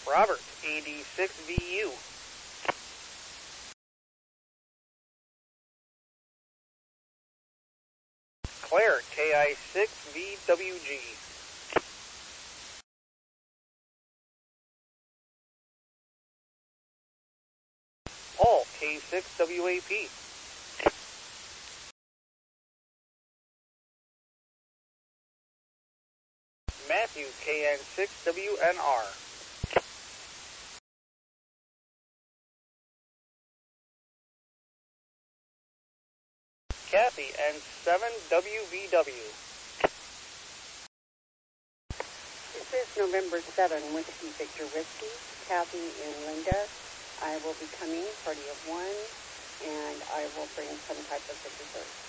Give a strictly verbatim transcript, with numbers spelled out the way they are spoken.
Robert, A D six V U. Claire, K I six V W G. Paul, K six W A P. Matthew, K N six W N R. Kathy, N seven W V W. This is November seventh, Whiskey Victor Whiskey, Kathy and Linda. I will be coming, party of one, and I will bring some type of dessert.